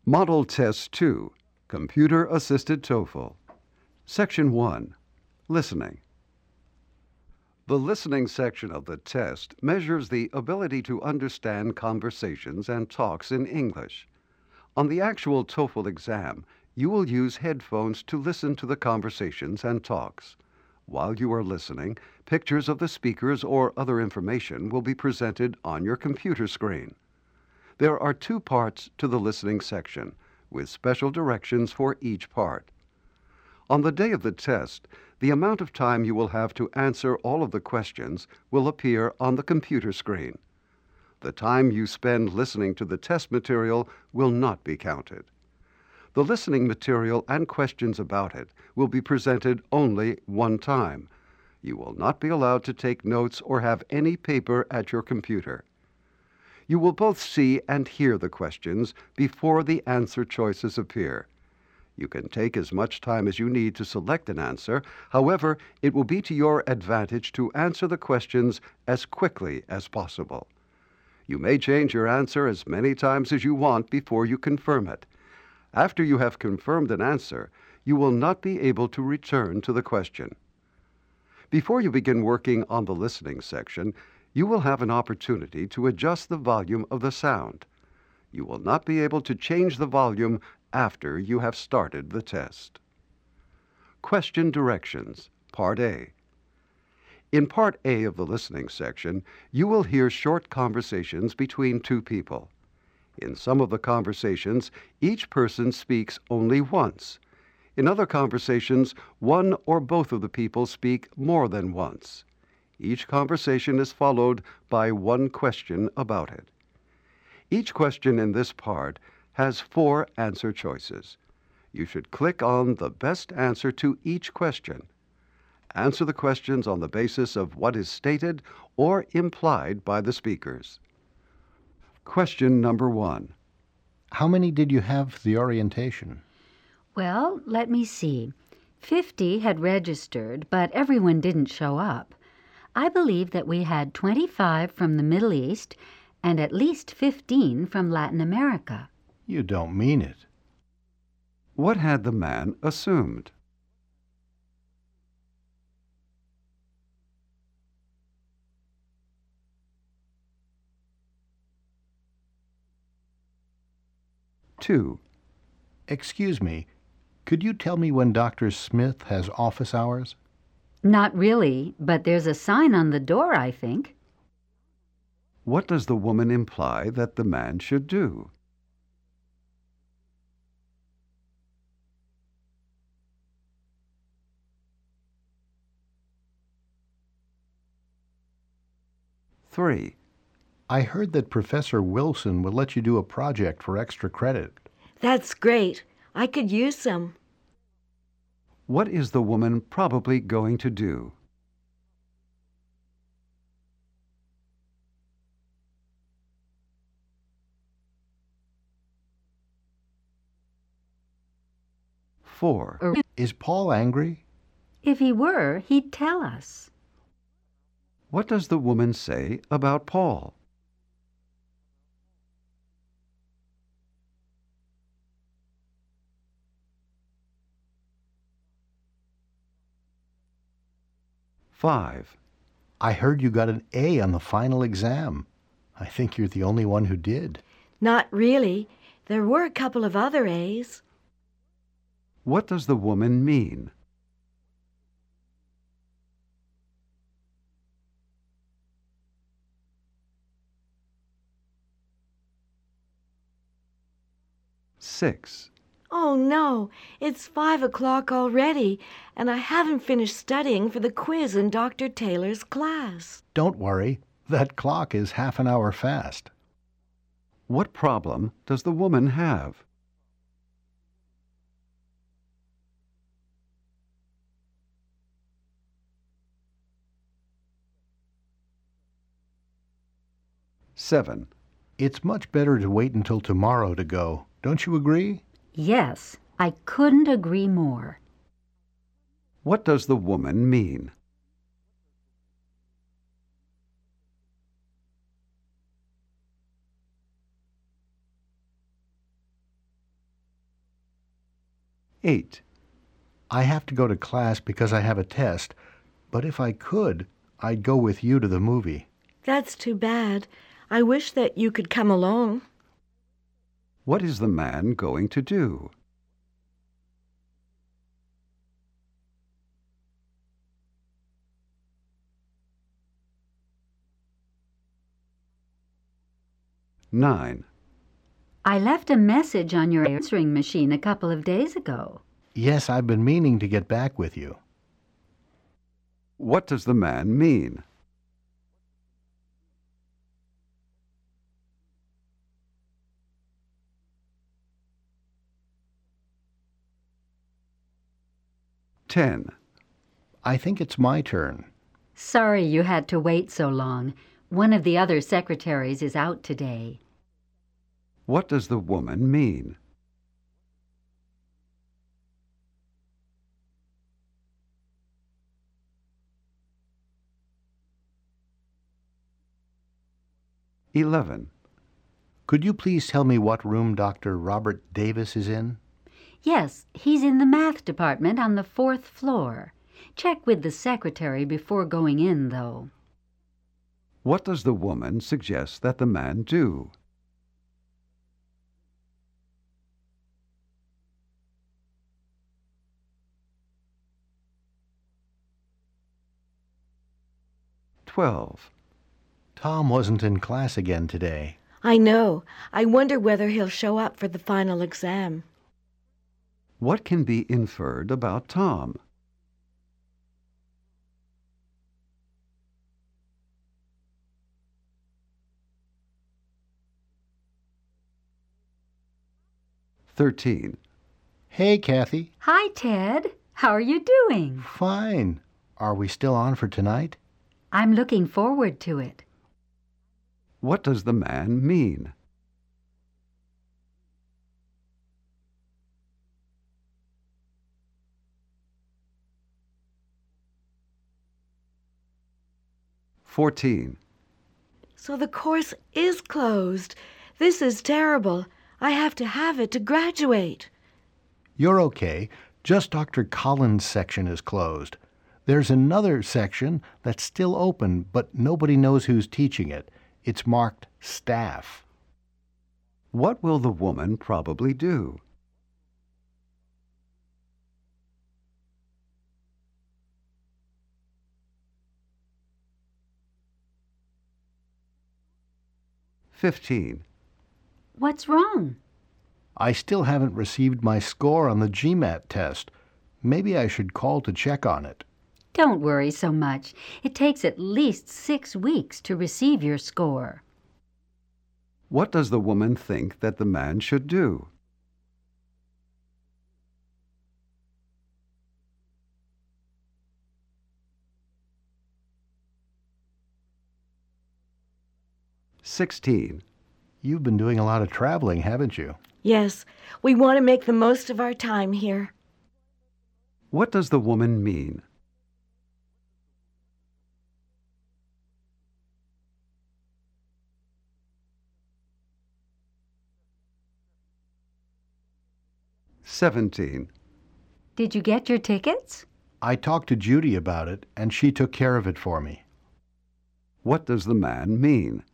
Model Test 2, Computer-Assisted TOEFL. Section 1, Listening. The listening section of the test measures the ability to understand conversations and talks in English. On the actual TOEFL exam, you will use headphones to listen to the conversations and talks. While you are listening, pictures of the speakers or other information will be presented on your computer screen. There are 2 parts to the listening section, with special directions for each part. On the day of the test, the amount of time you will have to answer all of the questions will appear on the computer screen. The time you spend listening to the test material will not be counted. The listening material and questions about it will be presented only one time. You will not be allowed to take notes or have any paper at your computer. You will both see and hear the questions before the answer choices appear. You can take as much time as you need to select an answer. However, it will be to your advantage to answer the questions as quickly as possible. You may change your answer as many times as you want before you confirm it. After you have confirmed an answer, you will not be able to return to the question. Before you begin working on the listening section, you will have an opportunity to adjust the volume of the sound. You will not be able to change the volume after you have started the test. Question Directions, Part A. In Part A of the listening section, you will hear short conversations between 2 people. In some of the conversations, each person speaks only once. In other conversations, one or both of the people speak more than once. Each conversation is followed by one question about it. Each question in this part has 4 answer choices. You should click on the best answer to each question. Answer the questions on the basis of what is stated or implied by the speakers. Question number 1. How many did you have for the orientation? Well, let me see. 50 had registered, but everyone didn't show up. I believe that we had 25 from the Middle East and at least 15 from Latin America. You don't mean it. What had the man assumed? Two. Excuse me, could you tell me when Dr. Smith has office hours? Not really, but there's a sign on the door, I think. What does the woman imply that the man should do? Three. I heard that Professor Wilson will let you do a project for extra credit. That's great. I could use some. What is the woman probably going to do? Four. Is Paul angry? If he were, he'd tell us. What does the woman say about Paul? Five. I heard you got an A on the final exam. I think you're the only one who did. Not really. There were a couple of other A's. What does the woman mean? Six. Oh, no. It's 5 o'clock already, and I haven't finished studying for the quiz in Dr. Taylor's class. Don't worry. That clock is half an hour fast. What problem does the woman have? Seven. It's much better to wait until tomorrow to go. Don't you agree? Yes, I couldn't agree more. What does the woman mean? 8. I have to go to class because I have a test, but if I could, I'd go with you to the movie. That's too bad. I wish that you could come along. What is the man going to do? Nine. I left a message on your answering machine a couple of days ago. Yes, I've been meaning to get back with you. What does the man mean? Ten. I think it's my turn. Sorry you had to wait so long. One of the other secretaries is out today. What does the woman mean? Eleven. Could you please tell me what room Dr. Robert Davis is in? Yes, he's in the math department on the 4th floor. Check with the secretary before going in, though. What does the woman suggest that the man do? Twelve. Tom wasn't in class again today. I know. I wonder whether he'll show up for the final exam. What can be inferred about Tom? Thirteen. Hey, Kathy. Hi, Ted. How are you doing? Fine. Are we still on for tonight? I'm looking forward to it. What does the man mean? Fourteen. So the course is closed. This is terrible. I have to have it to graduate. You're okay. Just Dr. Collins' section is closed. There's another section that's still open, but nobody knows who's teaching it. It's marked staff. What will the woman probably do? Fifteen. What's wrong? I still haven't received my score on the GMAT test. Maybe I should call to check on it. Don't worry so much. It takes at least 6 weeks to receive your score. What does the woman think that the man should do? Sixteen. You've been doing a lot of traveling, haven't you? Yes, we want to make the most of our time here. What does the woman mean? Seventeen. Did you get your tickets? I talked to Judy about it, and she took care of it for me. What does the man mean?